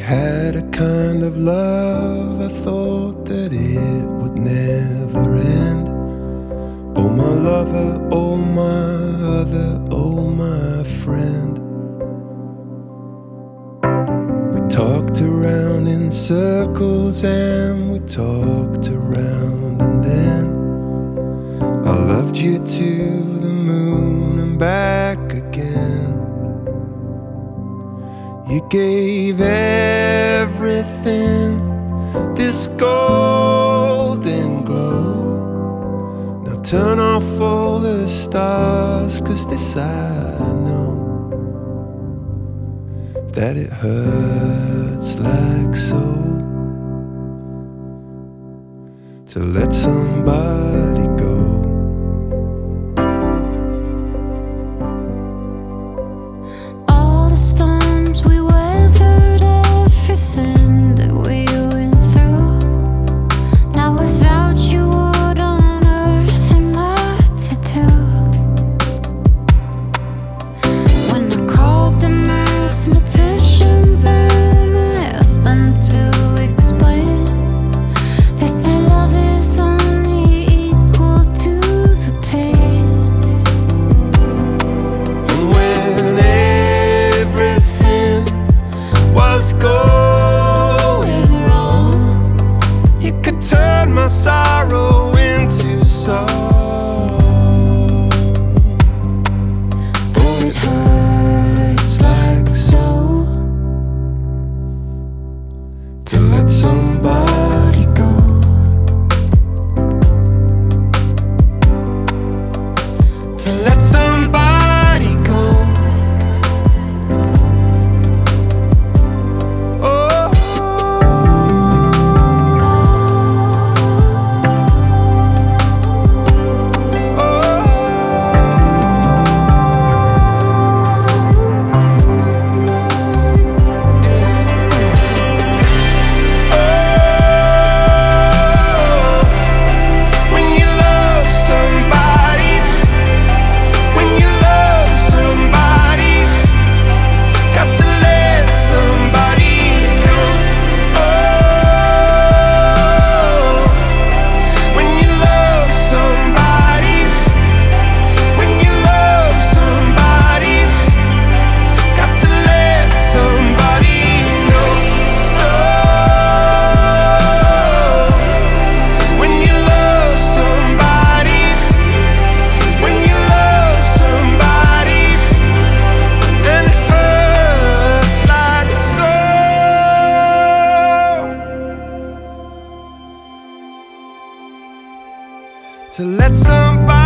had a kind of love, I thought that it would never end. Oh my lover, oh my other, oh my friend. We talked around in circles and we talked around, and then I loved you to the moon and back again. You gave everything this golden glow. Now turn off all the stars, 'cause this I know, that it hurts like so to let somebody go. Was going wrong, you could turn my sorrow into song. Oh, it hurts like so to let somebody go, to let somebody go. To let somebody